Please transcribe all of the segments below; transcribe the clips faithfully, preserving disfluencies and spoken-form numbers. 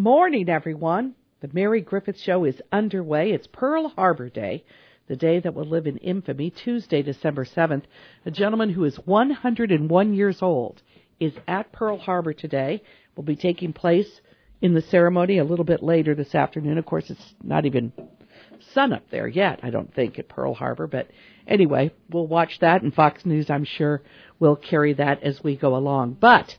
morning, everyone. The Mary Griffith Show is underway. It's Pearl Harbor Day, the day that will live in infamy, Tuesday, December seventh. A gentleman who is one hundred one years old is at Pearl Harbor today. Will be taking place in the ceremony a little bit later this afternoon. Of course, it's not even sun up there yet, I don't think, at Pearl Harbor. But anyway, we'll watch that, and Fox News, I'm sure, will carry that as we go along. But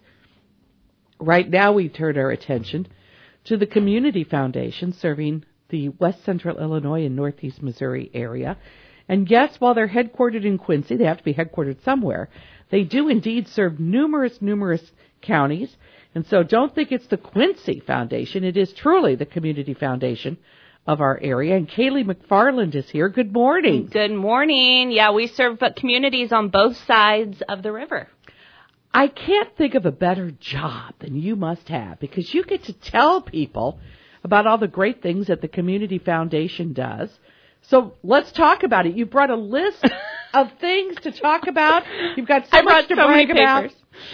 right now we turn our attention to the Community Foundation serving the West Central Illinois and Northeast Missouri area. And yes, while they're headquartered in Quincy, they have to be headquartered somewhere, they do indeed serve numerous, numerous counties. And so don't think it's the Quincy Foundation. It is truly the Community Foundation of our area. And Kaylee McFarland is here. Good morning. Good morning. Yeah, we serve communities on both sides of the river. I can't think of a better job than you must have, because you get to tell people about all the great things that the Community Foundation does. So let's talk about it. You brought a list of things to talk about. You've got so I much to so brag about.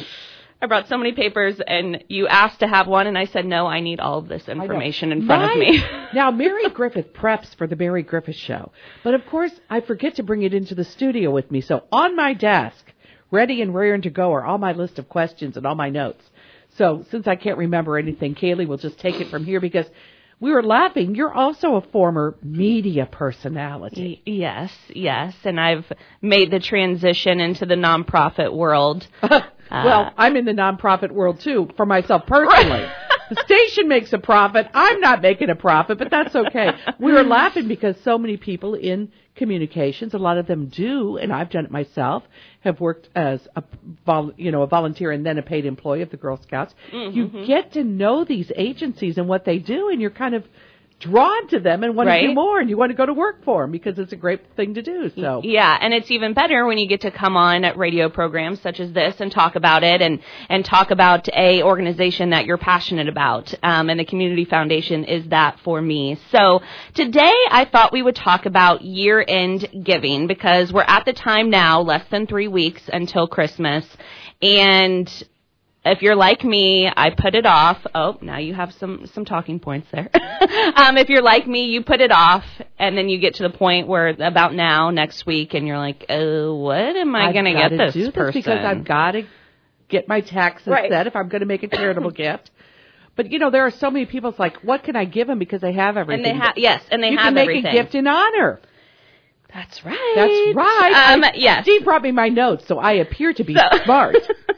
I brought so many papers, and you asked to have one, and I said, no, I need all of this information in front My, of me. Now, Mary Griffith preps for the Mary Griffith Show. But, of course, I forget to bring it into the studio with me. So on my desk, ready and raring to go, are all my list of questions and all my notes. So since I can't remember anything, Kaylee will just take it from here, because we were laughing. You're also a former media personality. Yes, yes. And I've made the transition into the nonprofit world. Well, uh, I'm in the nonprofit world, too, for myself personally. The station makes a profit. I'm not making a profit, but that's okay. We were laughing because so many people in communications, a lot of them do, and I've done it myself, have worked as a, vol, you know, a volunteer and then a paid employee of the Girl Scouts. Mm-hmm. You get to know these agencies and what they do, and you're kind of drawn to them and want right. to do more, and you want to go to work for them because it's a great thing to do. So yeah, and it's even better when you get to come on at radio programs such as this and talk about it, and and talk about a organization that you're passionate about. Um, and the Community Foundation is that for me. So today I thought we would talk about year-end giving, because we're at the time now, less than three weeks until Christmas, and if you're like me, I put it off. Oh, now you have some, some talking points there. um, if you're like me, you put it off, and then you get to the point where about now, next week, and you're like, oh, what am I going to get this do person? This because I've got to get my taxes right. set if I'm going to make a charitable gift. But, you know, there are so many people, it's like, what can I give them because they have everything? And they have, yes, and they you have can make everything. a gift in honor. That's right. That's right. Um, I, yes. Steve brought me my notes, so I appear to be so. smart.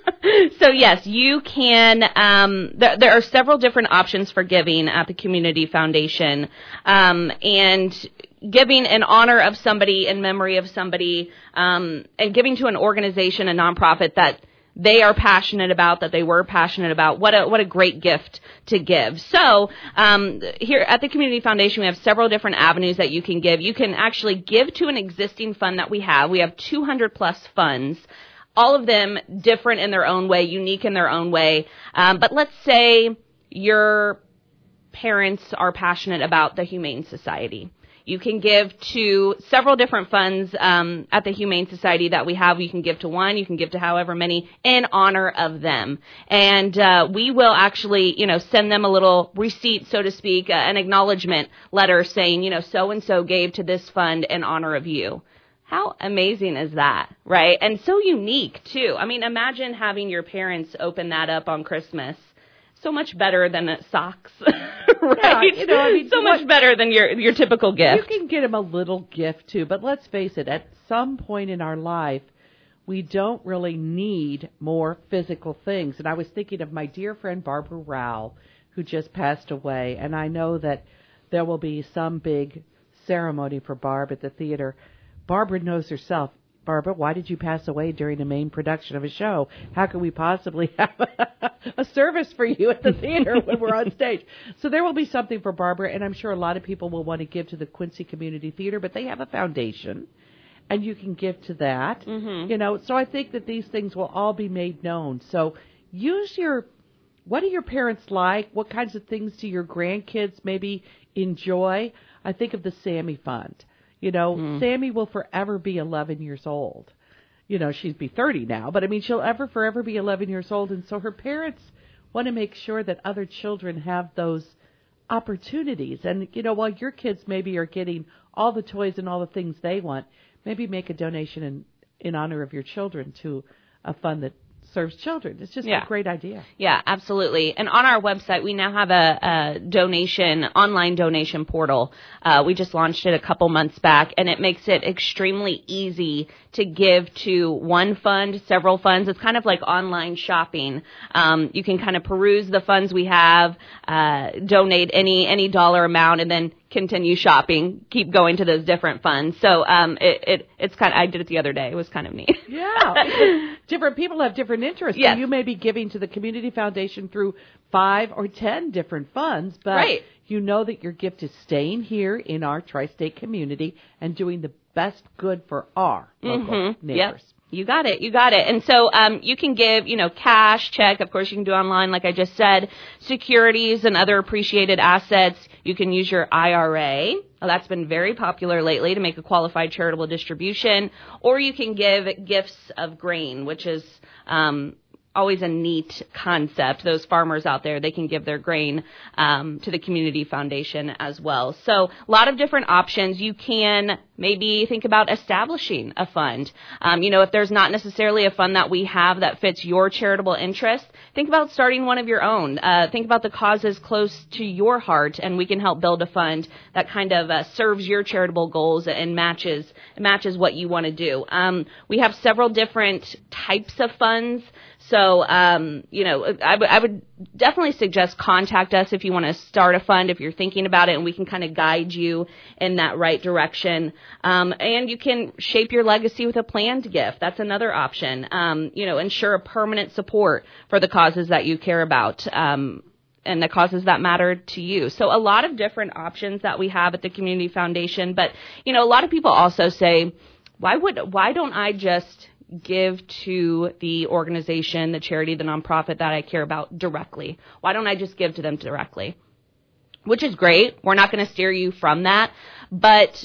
So, yes, you can, um, there, there are several different options for giving at the Community Foundation, um, and giving in honor of somebody, in memory of somebody, um, and giving to an organization, a nonprofit that they are passionate about, that they were passionate about. What a what a great gift to give. So um, here at the Community Foundation, we have several different avenues that you can give. You can actually give to an existing fund that we have. We have two hundred plus funds, all of them different in their own way, unique in their own way. Um, but let's say your parents are passionate about the Humane Society. You can give to several different funds um, at the Humane Society that we have. You can give to one. You can give to however many in honor of them. And uh, we will actually, you know, send them a little receipt, so to speak, uh, an acknowledgement letter saying, you know, so-and-so gave to this fund in honor of you. How amazing is that, right? And so unique, too. I mean, imagine having your parents open that up on Christmas. So much better than socks, right? Yeah, you know, I mean, so much what, better than your your typical gift. You can get them a little gift, too. But let's face it, at some point in our life, we don't really need more physical things. And I was thinking of my dear friend Barbara Rowell, who just passed away. And I know that there will be some big ceremony for Barb at the theater. Barbara knows herself. Barbara, why did you pass away during the main production of a show? How can we possibly have a, a service for you at the theater when we're on stage? So there will be something for Barbara, and I'm sure a lot of people will want to give to the Quincy Community Theater, but they have a foundation, and you can give to that. Mm-hmm. You know, so I think that these things will all be made known. So use your, what do your parents like? What kinds of things do your grandkids maybe enjoy? I think of the Sammy Fund. You know, mm. Sammy will forever be eleven years old. You know, she'd be thirty now, but I mean, she'll ever forever be eleven years old. And so her parents want to make sure that other children have those opportunities. And, you know, while your kids maybe are getting all the toys and all the things they want, maybe make a donation in, in honor of your children to a fund that serves children. It's just yeah. a great idea. Yeah, absolutely. And on our website, we now have a, a donation, online donation portal. Uh, we just launched it a couple months back, and it makes it extremely easy to give to one fund, several funds. It's kind of like online shopping. Um, you can kind of peruse the funds we have, uh, donate any any dollar amount, and then continue shopping, keep going to those different funds. So um, it, it it's kind of, I did it the other day. It was kind of neat. Yeah. Different people have different interests. Yes. So you may be giving to the Community Foundation through five or ten different funds, but right. you know that your gift is staying here in our tri-state community and doing the best good for our local mm-hmm. neighbors. Yep. You got it. You got it. And so um, you can give, you know, cash, check. Of course, you can do online, like I just said, securities and other appreciated assets. You can use your I R A. Well, that's been very popular lately to make a qualified charitable distribution. Or you can give gifts of grain, which is um, always a neat concept. Those farmers out there, they can give their grain um, to the Community Foundation as well. So a lot of different options. You can maybe think about establishing a fund. Um, you know, if there's not necessarily a fund that we have that fits your charitable interest, think about starting one of your own. Uh, think about the causes close to your heart, and we can help build a fund that kind of uh, serves your charitable goals and matches matches what you want to do. Um, we have several different types of funds. So, um, you know, I, w- I would definitely suggest contact us if you want to start a fund, if you're thinking about it, and we can kind of guide you in that right direction. Um, and you can shape your legacy with a planned gift. That's another option. Um, you know, ensure a permanent support for the causes that you care about. Um, and the causes that matter to you. So a lot of different options that we have at the Community Foundation. But, you know, a lot of people also say, why would, why don't I just give to the organization, the charity, the nonprofit that I care about directly? Why don't I just give to them directly? Which is great. We're not going to steer you from that. But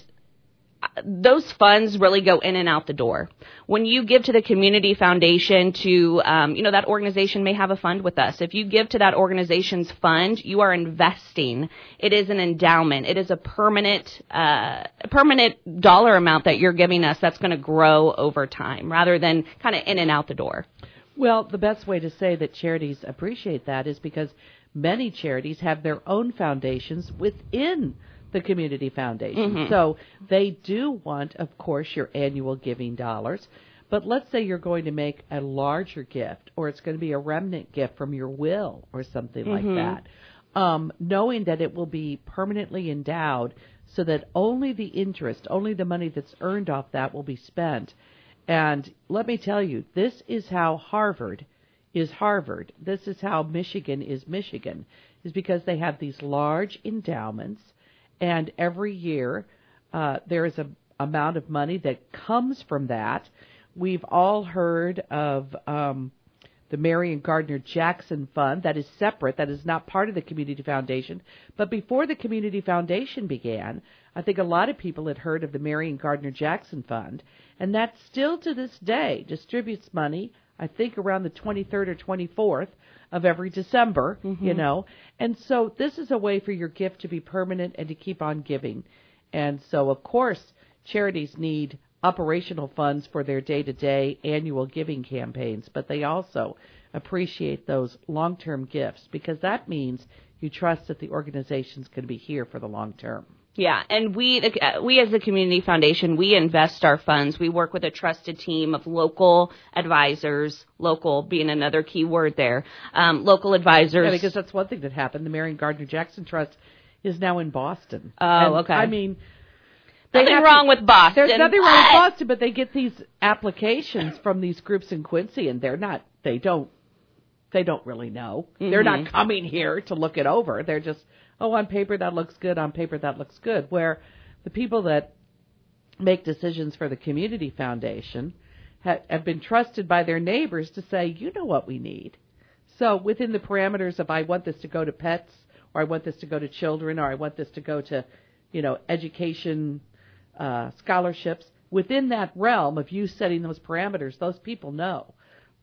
those funds really go in and out the door. When you give to the Community Foundation to, um, you know, that organization may have a fund with us. If you give to that organization's fund, you are investing. It is an endowment. It is a permanent, uh, permanent dollar amount that you're giving us that's going to grow over time rather than kind of in and out the door. Well, the best way to say that charities appreciate that is because many charities have their own foundations within the Community Foundation. Mm-hmm. So they do want, of course, your annual giving dollars. But let's say you're going to make a larger gift, or it's going to be a remnant gift from your will or something mm-hmm. like that. Um, knowing that it will be permanently endowed so that only the interest, only the money that's earned off that will be spent. And let me tell you, this is how Harvard is Harvard. This is how Michigan is Michigan, is because they have these large endowments. And every year, uh, there is a amount of money that comes from that. We've all heard of um, the Marion Gardner Jackson Fund. That is separate. That is not part of the Community Foundation. But before the Community Foundation began, I think a lot of people had heard of the Marion Gardner Jackson Fund. And that still to this day distributes money, I think around the twenty-third or twenty-fourth of every December, mm-hmm. you know. And so this is a way for your gift to be permanent and to keep on giving. And so, of course, charities need operational funds for their day-to-day annual giving campaigns, but they also appreciate those long-term gifts because that means you trust that the organization's going to be here for the long term. Yeah, and we we as the Community Foundation, we invest our funds. We work with a trusted team of local advisors, local being another key word there, um, local advisors. Yeah, because that's one thing that happened. The Marion Gardner Jackson Trust is now in Boston. Oh, and, okay. I mean, nothing wrong to, with Boston. There's nothing wrong with Boston, but they get these applications from these groups in Quincy, and they're not, they don't, they don't really know. Mm-hmm. They're not coming here to look it over. They're just, oh, on paper that looks good, on paper that looks good, where the people that make decisions for the Community Foundation ha- have been trusted by their neighbors to say, you know what we need. So within the parameters of I want this to go to pets, or I want this to go to children, or I want this to go to, you know, education, uh, scholarships, within that realm of you setting those parameters, those people know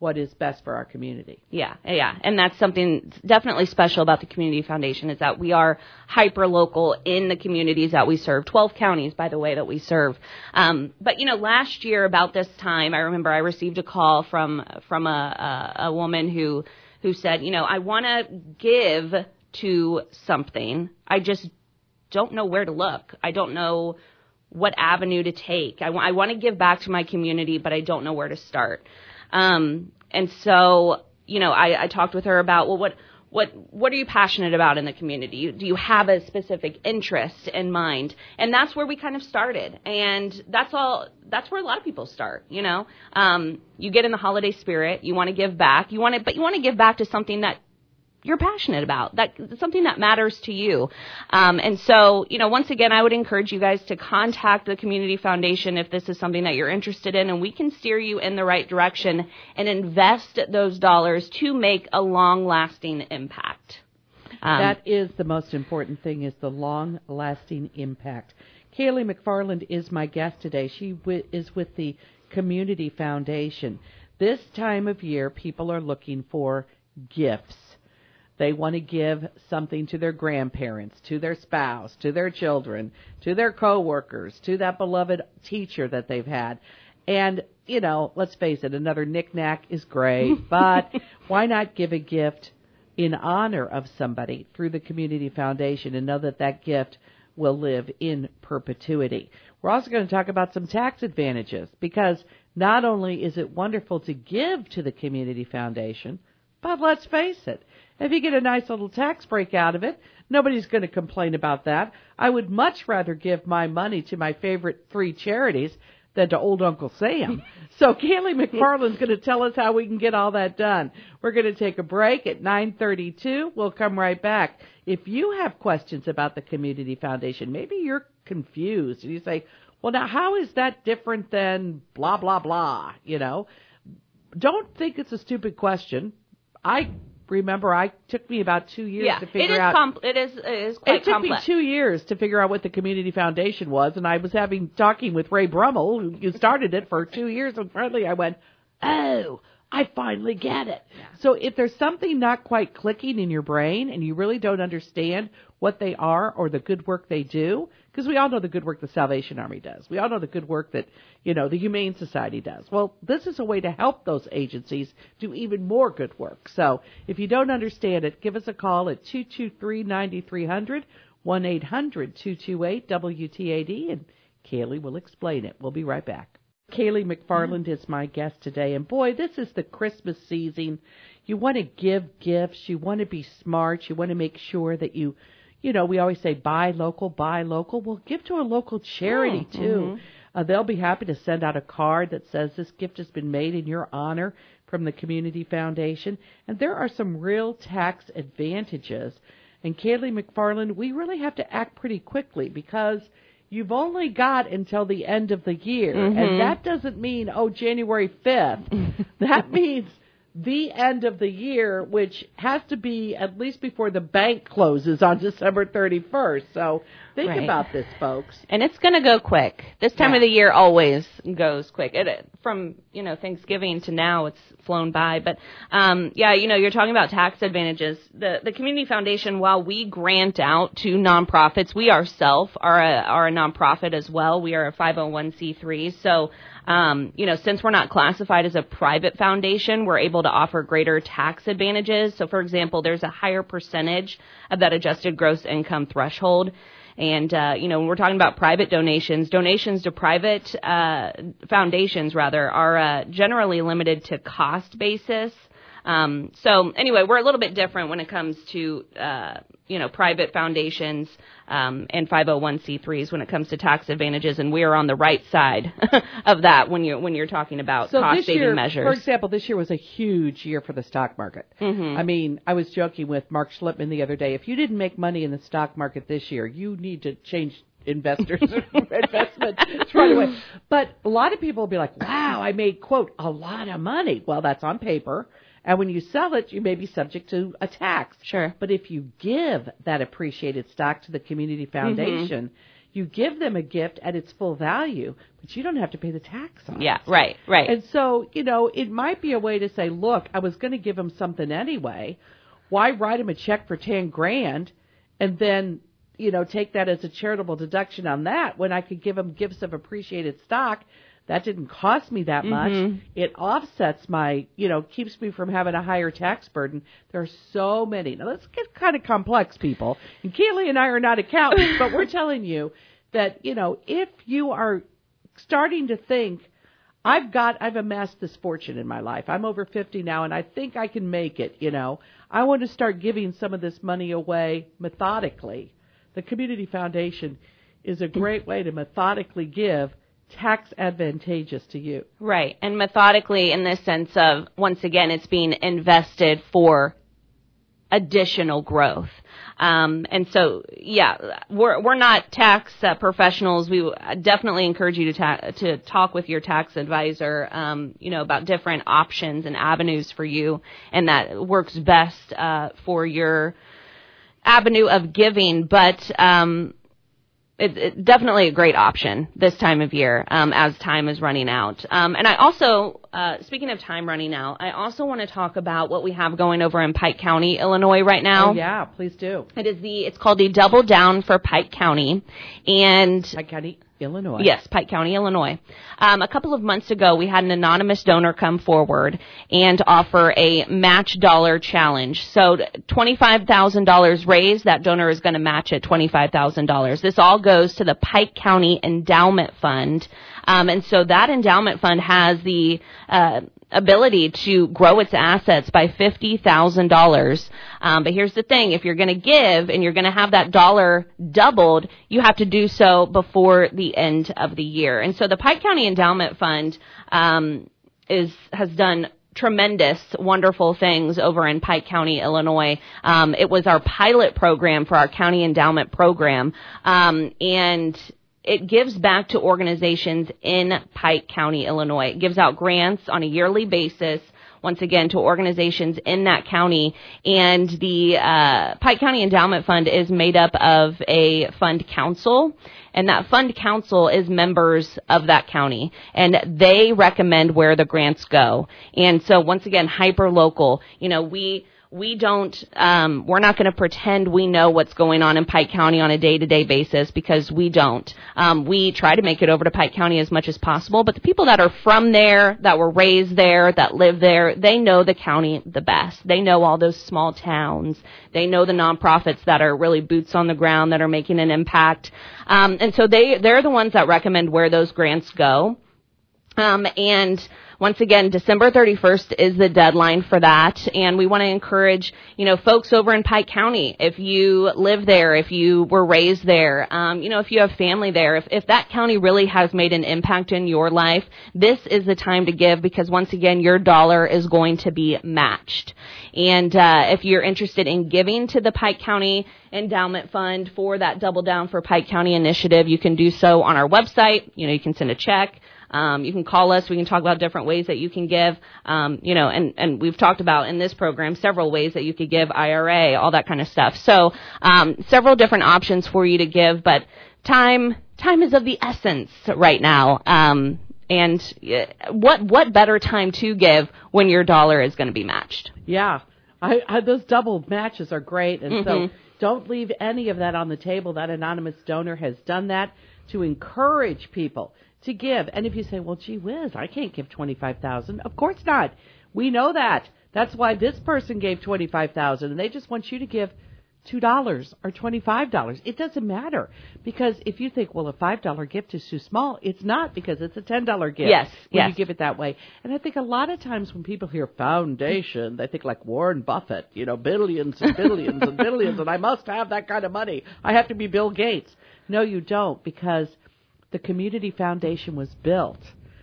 what is best for our community. Yeah, yeah. And that's something definitely special about the Community Foundation is that we are hyper-local in the communities that we serve. twelve counties, by the way, that we serve. Um, but, you know, last year about this time, I remember I received a call from from a, a, a woman who, who said, you know, I want to give to something. I just don't know where to look. I don't know what avenue to take. I, w- I want to give back to my community, but I don't know where to start. Um, and so, you know, I, I talked with her about, well, what, what, what are you passionate about in the community? Do you have a specific interest in mind? And that's where we kind of started. And that's all, that's where a lot of people start, you know. Um, you get in the holiday spirit, you want to give back, you want to, but you want to give back to something that you're passionate about, that something that matters to you. Um, and so, you know, once again, I would encourage you guys to contact the Community Foundation if this is something that you're interested in, and we can steer you in the right direction and invest those dollars to make a long-lasting impact. Um, that is the most important thing, is the long-lasting impact. Kaylee McFarland is my guest today. She w- is with the Community Foundation. This time of year, people are looking for gifts. They want to give something to their grandparents, to their spouse, to their children, to their coworkers, to that beloved teacher that they've had. And, you know, let's face it, another knick-knack is great, but why not give a gift in honor of somebody through the Community Foundation and know that that gift will live in perpetuity? We're also going to talk about some tax advantages, because not only is it wonderful to give to the Community Foundation, but let's face it, if you get a nice little tax break out of it, nobody's going to complain about that. I would much rather give my money to my favorite three charities than to old Uncle Sam. So Kaylee McFarland's going to tell us how we can get all that done. We're going to take a break at nine thirty-two. We'll come right back. If you have questions about the Community Foundation, maybe you're confused and you say, well, now how is that different than blah, blah, blah, you know? Don't think it's a stupid question. I remember I took me about two years yeah, to figure it is out. Com- it is it is quite It took complex. me two years to figure out what the Community Foundation was, and I was having talking with Ray Brummel, who who started it for two years, and finally I went, oh, I finally get it. Yeah. So if there's something not quite clicking in your brain and you really don't understand what they are or the good work they do, because we all know the good work the Salvation Army does. We all know the good work that, you know, the Humane Society does. Well, this is a way to help those agencies do even more good work. So if you don't understand it, give us a call at two two three, nine three hundred, one eight hundred, two two eight, W T A D, and Kaylee will explain it. We'll be right back. Kaylee McFarland is my guest today, and boy, this is the Christmas season. You want to give gifts. You want to be smart. You want to make sure that you, you know, we always say buy local, buy local. Well, give to a local charity, oh, too. Mm-hmm. Uh, they'll be happy to send out a card that says this gift has been made in your honor from the Community Foundation. And there are some real tax advantages. And Kaylee McFarland, we really have to act pretty quickly because you've only got until the end of the year. Mm-hmm. And that doesn't mean, oh, January fifth. That means the end of the year, which has to be at least before the bank closes on December thirty-first. So think right. about this, folks. And it's going to go quick. This time yeah. of the year always goes quick. It, from, you know, Thanksgiving to now, it's flown by. But, um, yeah, you know, you're talking about tax advantages. The the Community Foundation, while we grant out to nonprofits, we ourselves are a, are a nonprofit as well. We are a five oh one c three. So, um, you know, since we're not classified as a private foundation, we're able to offer greater tax advantages. So, for example, there's a higher percentage of that adjusted gross income threshold. And, uh, you know, when we're talking about private donations, donations to private uh, foundations, rather, are uh, generally limited to cost basis. Um, so, anyway, we're a little bit different when it comes to, uh, you know, private foundations um, and five oh one c threes when it comes to tax advantages, and we are on the right side of that when you're, when you're talking about so cost-saving year, measures. For example, this year was a huge year for the stock market. Mm-hmm. I mean, I was joking with Mark Schlipman the other day. If you didn't make money in the stock market this year, you need to change investors investment right away. But a lot of people will be like, wow, I made, quote, a lot of money. Well, that's on paper. And when you sell it, you may be subject to a tax. Sure. But if you give that appreciated stock to the Community Foundation, mm-hmm. You give them a gift at its full value, but you don't have to pay the tax on Yeah, it. right, right. And so, you know, it might be a way to say, look, I was going to give them something anyway. Why write them a check for ten grand and then, you know, take that as a charitable deduction on that when I could give them gifts of appreciated stock? That didn't cost me that much. Mm-hmm. It offsets my, you know, keeps me from having a higher tax burden. There are so many. Now, let's get kind of complex, people. And Keely and I are not accountants, but we're telling you that, you know, if you are starting to think, I've got, I've amassed this fortune in my life. I'm over fifty now, and I think I can make it, you know. I want to start giving some of this money away methodically. The Community Foundation is a great way to methodically give tax advantageous to you. Right. And methodically in the sense of, once again, it's being invested for additional growth. Um, and so, yeah, we're we're not tax uh, professionals. We definitely encourage you to ta- to talk with your tax advisor, um, you know, about different options and avenues for you, and that works best uh, for your avenue of giving. But um, It's it, definitely a great option this time of year um, as time is running out. Um, and I also, uh, speaking of time running out, I also want to talk about what we have going over in Pike County, Illinois right now. Oh, yeah, please do. It is the, it's called the Double Down for Pike County. And Pike County, Illinois. Yes, Pike County, Illinois. Um, a couple of months ago, we had an anonymous donor come forward and offer a match dollar challenge. So twenty-five thousand dollars raised, that donor is going to match at twenty-five thousand dollars. This all goes to the Pike County Endowment Fund. Um, and so that endowment fund has the uh, ability to grow its assets by fifty thousand dollars. Um, but here's the thing. If you're going to give and you're going to have that dollar doubled, you have to do so before the end of the year. And so the Pike County Endowment Fund um, is has done tremendous, wonderful things over in Pike County, Illinois. Um, it was our pilot program for our county endowment program. Um, and it gives back to organizations in Pike County, Illinois. It gives out grants on a yearly basis, once again, to organizations in that county. And the uh, Pike County Endowment Fund is made up of a fund council, and that fund council is members of that county, and they recommend where the grants go. And so, once again, hyper local. You know, we we don't, um, we're not going to pretend we know what's going on in Pike County on a day-to-day basis, because we don't. Um, we try to make it over to Pike County as much as possible, but the people that are from there, that were raised there, that live there, they know the county the best. They know all those small towns. They know the nonprofits that are really boots on the ground, that are making an impact. Um, and so they, they're the ones that recommend where those grants go. Um, and once again, December thirty-first is the deadline for that, and we want to encourage, you know, folks over in Pike County, if you live there, if you were raised there, um, you know, if you have family there, if, if that county really has made an impact in your life, this is the time to give, because once again, your dollar is going to be matched. And uh, if you're interested in giving to the Pike County Endowment Fund for that Double Down for Pike County initiative, you can do so on our website. You know, you can send a check. Um, you can call us. We can talk about different ways that you can give. Um, you know, and, and we've talked about in this program several ways that you could give, I R A, all that kind of stuff. So um, several different options for you to give, but time time is of the essence right now. Um, and what what better time to give when your dollar is going to be matched? Yeah, I, I, those double matches are great, and Mm-hmm. so don't leave any of that on the table. That anonymous donor has done that to encourage people to give. And if you say, well, gee whiz, I can't give twenty-five thousand dollars. Of course not. We know that. That's why this person gave twenty-five thousand dollars, and they just want you to give two dollars or twenty-five dollars. It doesn't matter, because if you think, well, a five dollar gift is too small, it's not, because it's a ten dollar gift. Yes, when yes. you give it that way. And I think a lot of times when people hear foundation, they think like Warren Buffett, you know, billions and billions and billions, and I must have that kind of money. I have to be Bill Gates. No, you don't, because the Community Foundation was built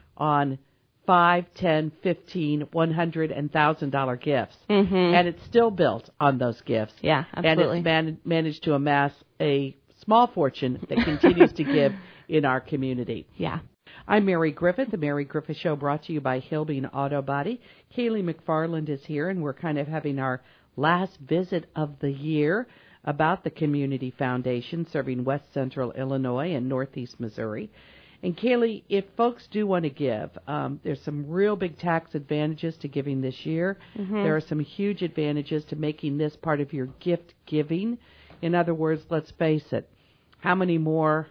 on five, ten, fifteen, one hundred, and one thousand dollar gifts. Mm-hmm. And it's still built on those gifts. Yeah, absolutely. And it's man- managed to amass a small fortune that continues to give in our community. Yeah. I'm Mary Griffith, the Mary Griffith Show, brought to you by Hilbein Auto Body. Kaylee McFarland is here, and we're kind of having our last visit of the year. about the Community Foundation serving West Central Illinois and Northeast Missouri. And Kaylee, if folks do want to give, um, there's some real big tax advantages to giving this year. Mm-hmm. There are some huge advantages to making this part of your gift giving. In other words, let's face it, how many more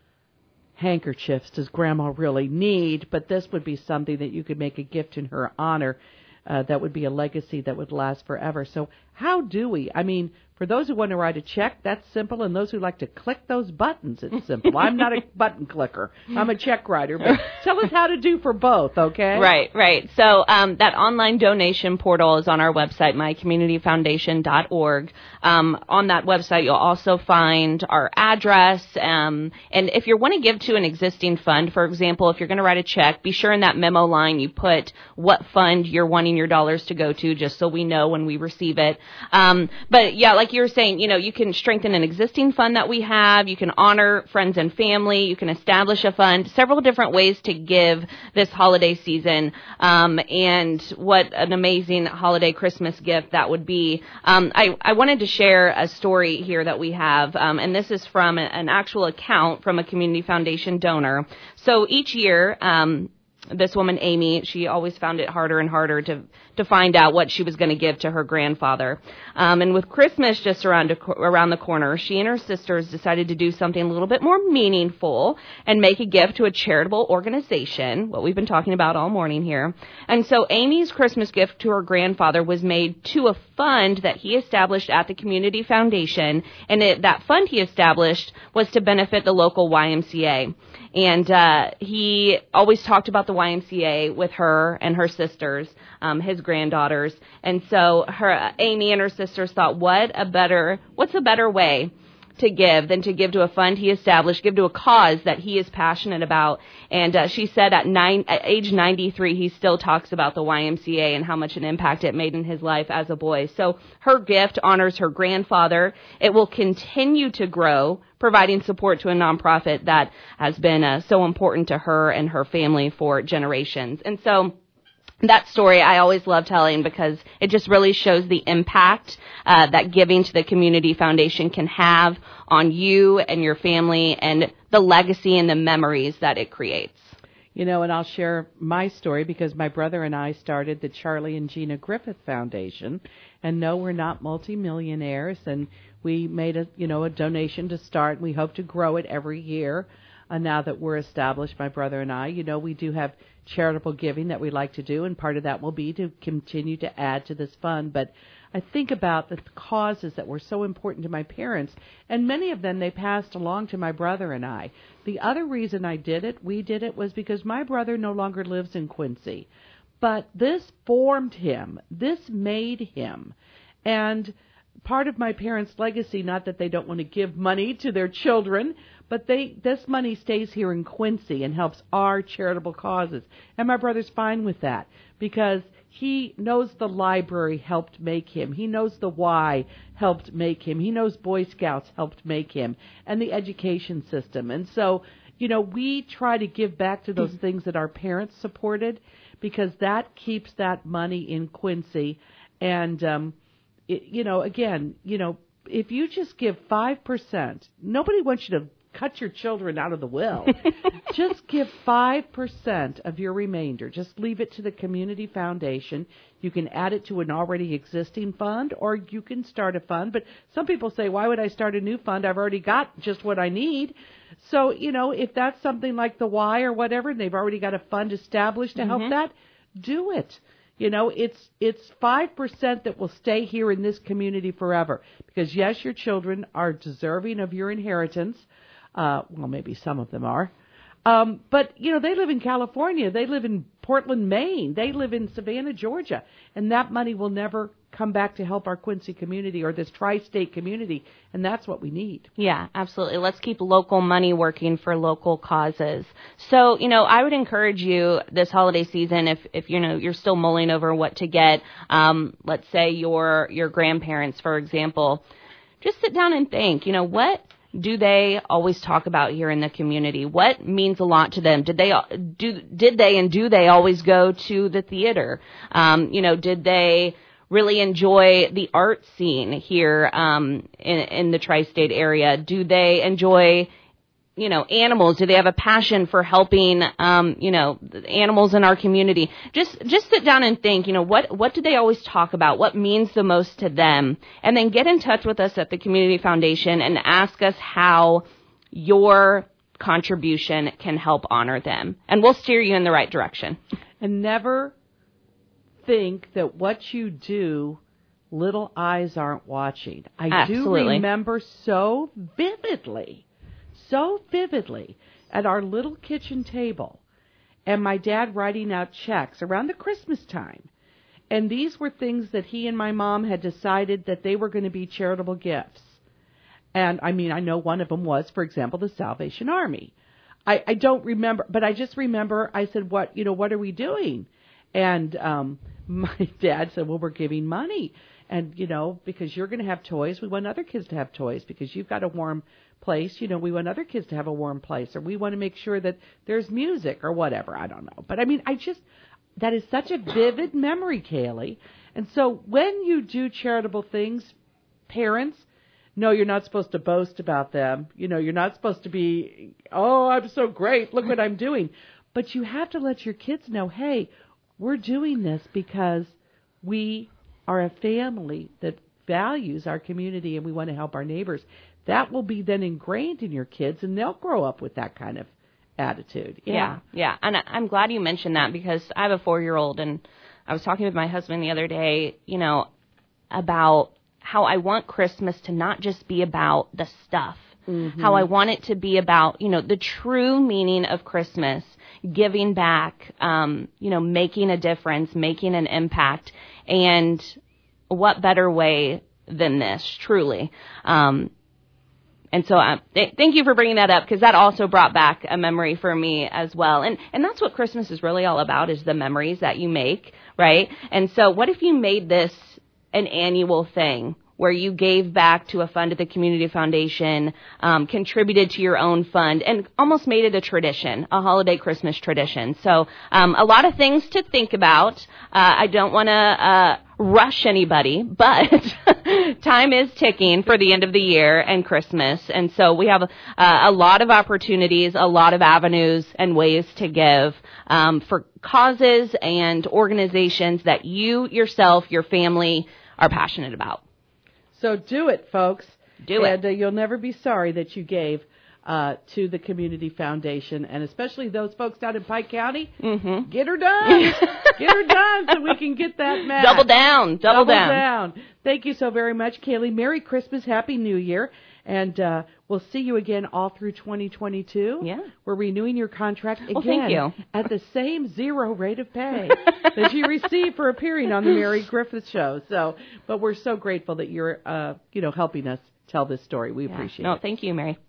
handkerchiefs does Grandma really need? But this would be something that you could make a gift in her honor. Uh, that would be a legacy that would last forever. So how do we? I mean, for those who want to write a check, that's simple. And those who like to click those buttons, it's simple. I'm not a button clicker. I'm a check writer. But tell us how to do for both, okay? Right, right. So um, that online donation portal is on our website, my community foundation dot org. Um, on that website, you'll also find our address. Um, and if you want to give to an existing fund, for example, if you're going to write a check, be sure in that memo line you put what fund you're wanting your dollars to go to, just so we know when we receive it. Um, but, yeah, like you were saying, you know, you can strengthen an existing fund that we have. You can honor friends and family. You can establish a fund. Several different ways to give this holiday season. Um, and what an amazing holiday Christmas gift that would be. Um, I, I wanted to share a story here that we have, um, and this is from a, an actual account from a Community Foundation donor. So each year, um, this woman, Amy, she always found it harder and harder to to find out what she was going to give to her grandfather. Um, and with Christmas just around around the corner, she and her sisters decided to do something a little bit more meaningful and make a gift to a charitable organization, what we've been talking about all morning here. And so Amy's Christmas gift to her grandfather was made to a fund that he established at the Community Foundation, and it, that fund he established was to benefit the local Y M C A. And uh, he always talked about the Y M C A with her and her sisters, um, his granddaughters. And so her, uh, Amy and her sisters thought, what a better, what's a better way to give than to give to a fund he established, give to a cause that he is passionate about. And uh, she said at nine, at age ninety-three, he still talks about the Y M C A and how much an impact it made in his life as a boy. So her gift honors her grandfather. It will continue to grow, providing support to a nonprofit that has been uh, so important to her and her family for generations. And so that story I always love telling because it just really shows the impact uh, that giving to the Community Foundation can have on you and your family and the legacy and the memories that it creates. You know, and I'll share my story because my brother and I started the Charlie and Gina Griffith Foundation. And no, we're not multimillionaires, and we made a, you know, a donation to start. We hope to grow it every year. Uh, now that we're established, my brother and I, you know, we do have charitable giving that we like to do, and part of that will be to continue to add to this fund. But I think about the causes that were so important to my parents, and many of them they passed along to my brother and I. The other reason I did it, we did it, was because my brother no longer lives in Quincy. But this formed him. This made him. And part of my parents' legacy, not that they don't want to give money to their children, but they this money stays here in Quincy and helps our charitable causes. And my brother's fine with that because he knows the library helped make him. He knows the Y helped make him. He knows Boy Scouts helped make him and the education system. And so, you know, we try to give back to those things that our parents supported because that keeps that money in Quincy. And, um, it, you know, again, you know, if you just give five percent, nobody wants you to cut your children out of the will. Just give five percent of your remainder. Just leave it to the Community Foundation. You can add it to an already existing fund, or you can start a fund. But some people say, why would I start a new fund? I've already got just what I need. So, you know, if that's something like the Y or whatever, and they've already got a fund established to mm-hmm. help that, do it. You know, it's it's five percent that will stay here in this community forever. Because, yes, your children are deserving of your inheritance. Uh, well, maybe some of them are. Um, but, you know, they live in California. They live in Portland, Maine. They live in Savannah, Georgia. And that money will never come back to help our Quincy community or this tri-state community. And that's what we need. Yeah, absolutely. Let's keep local money working for local causes. So, you know, I would encourage you this holiday season, if, if you know, you're still mulling over what to get, um, let's say your, your grandparents, for example, just sit down and think, you know, what do they always talk about here in the community? What means a lot to them? Did they do? Did they and do they always go to the theater? Um, you know, did they really enjoy the art scene here um, in, in the tri-state area? Do they enjoy, you know, animals? Do they have a passion for helping, um, you know, animals in our community? Just, just sit down and think, you know, what, what do they always talk about? What means the most to them? And then get in touch with us at the Community Foundation and ask us how your contribution can help honor them. And we'll steer you in the right direction. And never think that what you do, little eyes aren't watching. I Absolutely. do remember so vividly, so vividly at our little kitchen table and my dad writing out checks around the Christmas time. And these were things that he and my mom had decided that they were going to be charitable gifts. And I mean, I know one of them was, for example, the Salvation Army. I, I don't remember, but I just remember I said, what, you know, what are we doing? And um, my dad said, well, we're giving money. And, you know, because you're going to have toys, we want other kids to have toys. Because you've got a warm place, you know, we want other kids to have a warm place. Or we want to make sure that there's music or whatever. I don't know. But, I mean, I just, that is such a vivid memory, Kaylee. And so when you do charitable things, parents, no, you're not supposed to boast about them. You know, you're not supposed to be, oh, I'm so great. Look what I'm doing. But you have to let your kids know, hey, we're doing this because we are a family that values our community and we want to help our neighbors. That will be then ingrained in your kids, and they'll grow up with that kind of attitude. Yeah, yeah. yeah. And I'm glad you mentioned that because I have a four-year-old, and I was talking with my husband the other day, you know, about how I want Christmas to not just be about the stuff, mm-hmm. how I want it to be about, you know, the true meaning of Christmas, giving back, um, you know, making a difference, making an impact. And what better way than this, truly? Um, and so uh, th- thank you for bringing that up, because that also brought back a memory for me as well. And and that's what Christmas is really all about, is the memories that you make, right? And so what if you made this an annual thing where you gave back to a fund at the Community Foundation, um, contributed to your own fund, and almost made it a tradition, a holiday Christmas tradition. So um, a lot of things to think about. Uh, I don't want to uh, rush anybody, but time is ticking for the end of the year and Christmas. And so we have uh, a lot of opportunities, a lot of avenues and ways to give um, for causes and organizations that you yourself, your family, are passionate about. So do it, folks. Do it. And uh, you'll never be sorry that you gave uh, to the Community Foundation, and especially those folks down in Pike County. Mm-hmm. Get her done. Get her done so we can get that match. Double down. Double, Double down. down. Thank you so very much, Kaylee. Merry Christmas. Happy New Year. And uh, we'll see you again all through twenty twenty-two. Yeah. We're renewing your contract again well, thank you. at the same zero rate of pay that you received for appearing on the Mary Griffith Show. So, but we're so grateful that you're, uh, you know, helping us tell this story. We yeah. appreciate no, it. Thank you, Mary.